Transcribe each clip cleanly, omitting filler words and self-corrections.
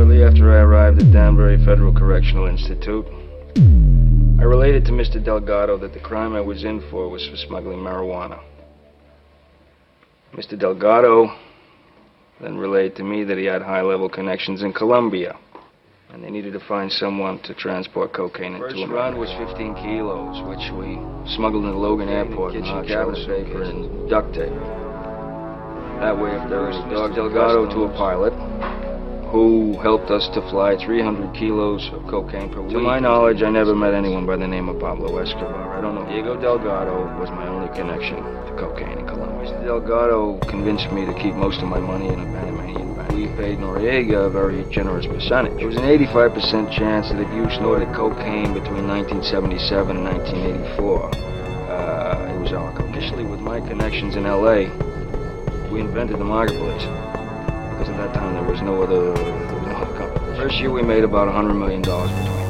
Shortly after I arrived at Danbury Federal Correctional Institute, I related to Mr. Delgado that the crime I was in for was for smuggling marijuana. Mr. Delgado then relayed to me that he had high-level connections in Colombia, and they needed to find someone to transport cocaine into America. First run was 15 kilos, which we smuggled into Logan Airport in kitchen cabinet paper and duct tape. That way, if there was a dog, Delgado to a pilot who helped us to fly 300 kilos of cocaine per week. To my knowledge, I never met anyone by the name of Pablo Escobar. I don't know. Diego Delgado was my only connection to cocaine in Colombia. Mr. Delgado convinced me to keep most of my money in a Panamanian bank. We paid Noriega a very generous percentage. There was an 85% chance that if you snorted cocaine between 1977 and 1984, it was our cocaine. Initially, with my connections in L.A., we invented the marketplace. Because at that time there was no other company. First year we made about $100 million between us.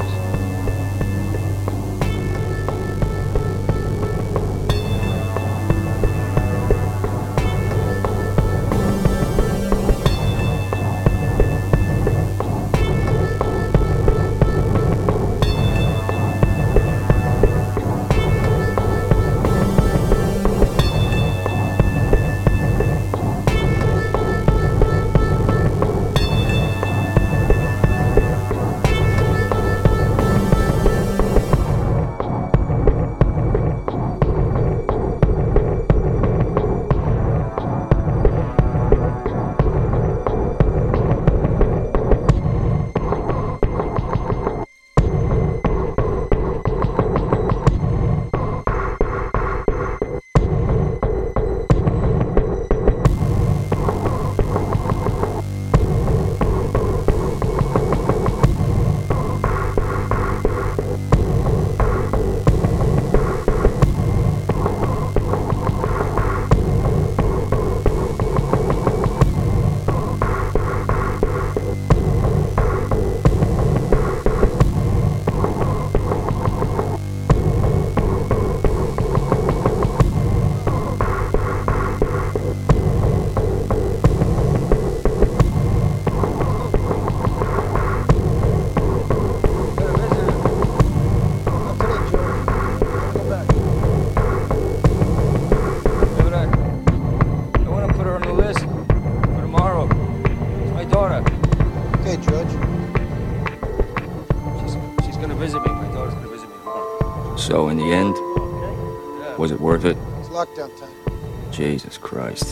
So, in the end, was it worth it? It's lockdown time. Jesus Christ.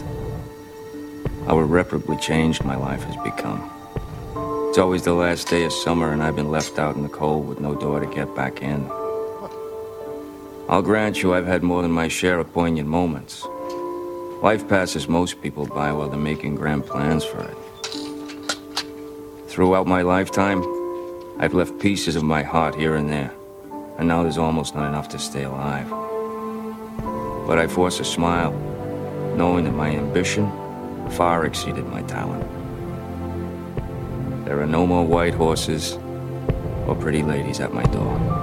How irreparably changed my life has become. It's always the last day of summer and I've been left out in the cold with no door to get back in. I'll grant you I've had more than my share of poignant moments. Life passes most people by while they're making grand plans for it. Throughout my lifetime, I've left pieces of my heart here and there. And now there's almost not enough to stay alive. But I force a smile, knowing that my ambition far exceeded my talent. There are no more white horses or pretty ladies at my door.